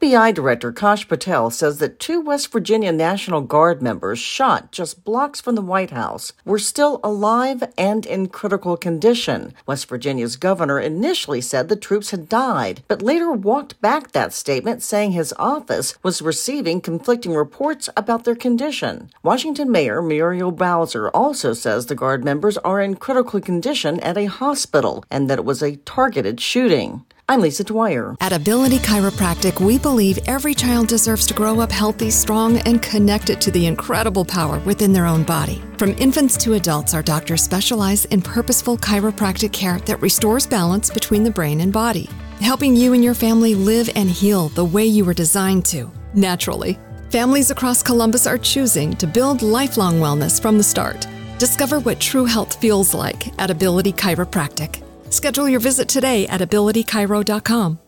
FBI Director Kash Patel says that 2 West Virginia National Guard members shot just blocks from the White House were still alive and in critical condition. West Virginia's governor initially said the troops had died, but later walked back that statement, saying his office was receiving conflicting reports about their condition. Washington Mayor Muriel Bowser also says the Guard members are in critical condition at a hospital and that it was a targeted shooting. I'm Lisa Dwyer. At Ability Chiropractic, we believe every child deserves to grow up healthy, strong, and connected to the incredible power within their own body. From infants to adults, our doctors specialize in purposeful chiropractic care that restores balance between the brain and body, helping you and your family live and heal the way you were designed to, naturally. Families across Columbus are choosing to build lifelong wellness from the start. Discover what true health feels like at Ability Chiropractic. Schedule your visit today at abilitychiro.com.